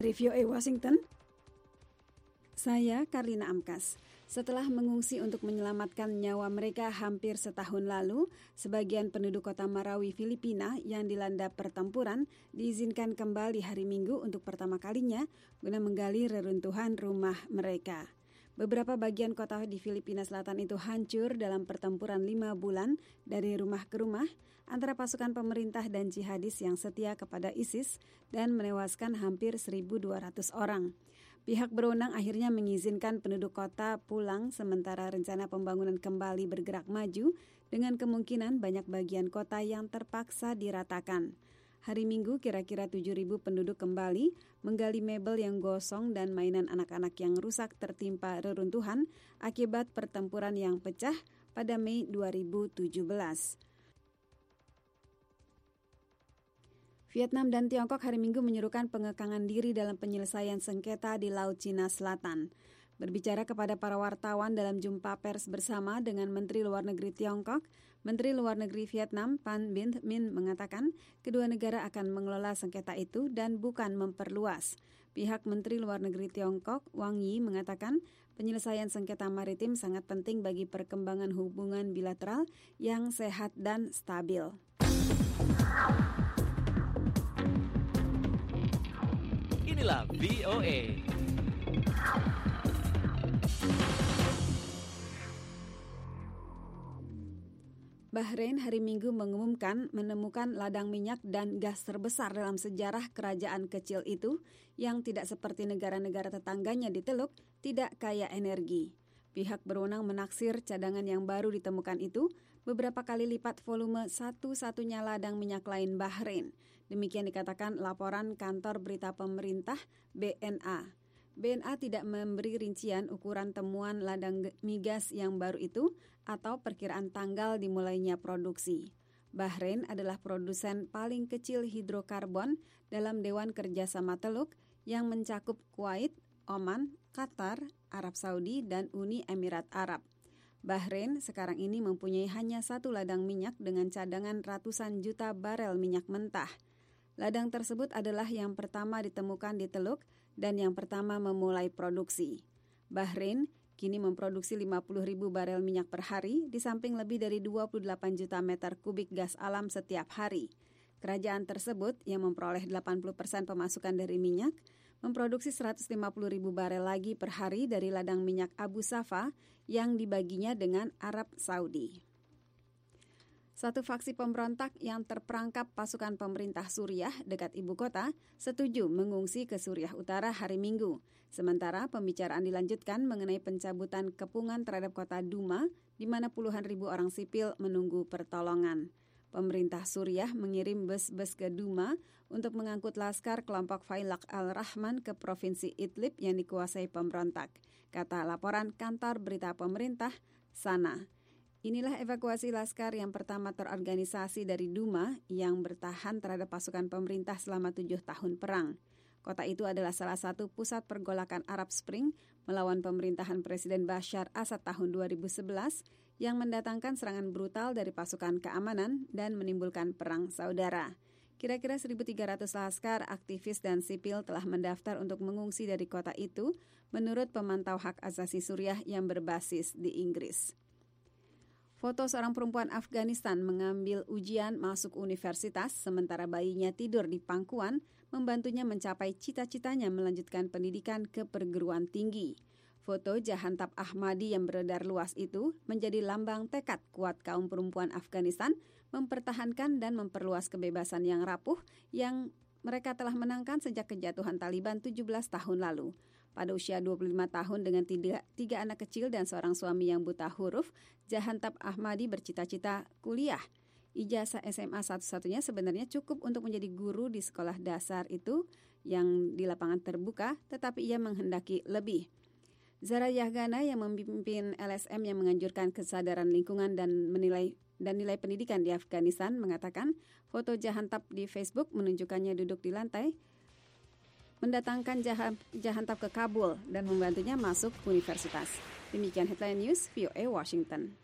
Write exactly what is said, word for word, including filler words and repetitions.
Review A Washington, saya Karlina Amkas. Setelah mengungsi untuk menyelamatkan nyawa mereka hampir setahun lalu, sebagian penduduk kota Marawi, Filipina yang dilanda pertempuran diizinkan kembali hari Minggu untuk pertama kalinya guna menggali reruntuhan rumah mereka. Beberapa bagian kota di Filipina Selatan itu hancur dalam pertempuran lima bulan dari rumah ke rumah antara pasukan pemerintah dan jihadis yang setia kepada ISIS dan menewaskan hampir seribu dua ratus orang. Pihak berwenang akhirnya mengizinkan penduduk kota pulang sementara rencana pembangunan kembali bergerak maju dengan kemungkinan banyak bagian kota yang terpaksa diratakan. Hari Minggu kira-kira tujuh ribu penduduk kembali menggali mebel yang gosong dan mainan anak-anak yang rusak tertimpa reruntuhan akibat pertempuran yang pecah pada Mei dua ribu tujuh belas. Vietnam dan Tiongkok hari Minggu menyerukan pengekangan diri dalam penyelesaian sengketa di Laut Cina Selatan. Berbicara kepada para wartawan dalam jumpa pers bersama dengan Menteri Luar Negeri Tiongkok, Menteri Luar Negeri Vietnam Phan Binh Minh mengatakan kedua negara akan mengelola sengketa itu dan bukan memperluas. Pihak Menteri Luar Negeri Tiongkok Wang Yi mengatakan penyelesaian sengketa maritim sangat penting bagi perkembangan hubungan bilateral yang sehat dan stabil. Inilah V O A. Bahrain hari Minggu mengumumkan menemukan ladang minyak dan gas terbesar dalam sejarah kerajaan kecil itu yang tidak seperti negara-negara tetangganya di Teluk tidak kaya energi. Pihak berwenang menaksir cadangan yang baru ditemukan itu beberapa kali lipat volume satu-satunya ladang minyak lain Bahrain. Demikian dikatakan laporan kantor berita pemerintah B N A. B N A tidak memberi rincian ukuran temuan ladang migas yang baru itu atau perkiraan tanggal dimulainya produksi. Bahrain adalah produsen paling kecil hidrokarbon dalam Dewan Kerjasama Teluk yang mencakup Kuwait, Oman, Qatar, Arab Saudi, dan Uni Emirat Arab. Bahrain sekarang ini mempunyai hanya satu ladang minyak dengan cadangan ratusan juta barel minyak mentah. Ladang tersebut adalah yang pertama ditemukan di Teluk dan yang pertama memulai produksi. Bahrain kini memproduksi lima puluh ribu barel minyak per hari di samping lebih dari dua puluh delapan juta meter kubik gas alam setiap hari. Kerajaan tersebut yang memperoleh delapan puluh persen pemasukan dari minyak memproduksi seratus lima puluh ribu barel lagi per hari dari ladang minyak Abu Safa yang dibaginya dengan Arab Saudi. Satu faksi pemberontak yang terperangkap pasukan pemerintah Suriah dekat ibu kota setuju mengungsi ke Suriah Utara hari Minggu. Sementara pembicaraan dilanjutkan mengenai pencabutan kepungan terhadap kota Duma di mana puluhan ribu orang sipil menunggu pertolongan. Pemerintah Suriah mengirim bus-bus ke Duma untuk mengangkut laskar kelompok Failaq al-Rahman ke provinsi Idlib yang dikuasai pemberontak, kata laporan kantor berita pemerintah Sana. Inilah evakuasi laskar yang pertama terorganisasi dari Duma yang bertahan terhadap pasukan pemerintah selama tujuh tahun perang. Kota itu adalah salah satu pusat pergolakan Arab Spring melawan pemerintahan Presiden Bashar Assad tahun dua ribu sebelas yang mendatangkan serangan brutal dari pasukan keamanan dan menimbulkan perang saudara. Kira-kira seribu tiga ratus laskar, aktivis, dan sipil telah mendaftar untuk mengungsi dari kota itu menurut pemantau hak asasi Suriah yang berbasis di Inggris. Foto seorang perempuan Afghanistan mengambil ujian masuk universitas sementara bayinya tidur di pangkuan membantunya mencapai cita-citanya melanjutkan pendidikan ke perguruan tinggi. Foto Jahantab Ahmadi yang beredar luas itu menjadi lambang tekad kuat kaum perempuan Afghanistan mempertahankan dan memperluas kebebasan yang rapuh yang mereka telah menangkan sejak kejatuhan Taliban tujuh belas tahun lalu. Pada usia dua puluh lima tahun dengan tiga, tiga anak kecil dan seorang suami yang buta huruf, Jahantab Ahmadi bercita-cita kuliah. Ijazah S M A satu-satunya sebenarnya cukup untuk menjadi guru di sekolah dasar itu yang di lapangan terbuka, tetapi ia menghendaki lebih. Zara Yahgana yang memimpin L S M yang menganjurkan kesadaran lingkungan dan menilai dan nilai pendidikan di Afghanistan mengatakan foto Jahantab di Facebook menunjukkannya duduk di lantai mendatangkan Jahantab ke Kabul dan membantunya masuk universitas. Demikian headline news V O A Washington.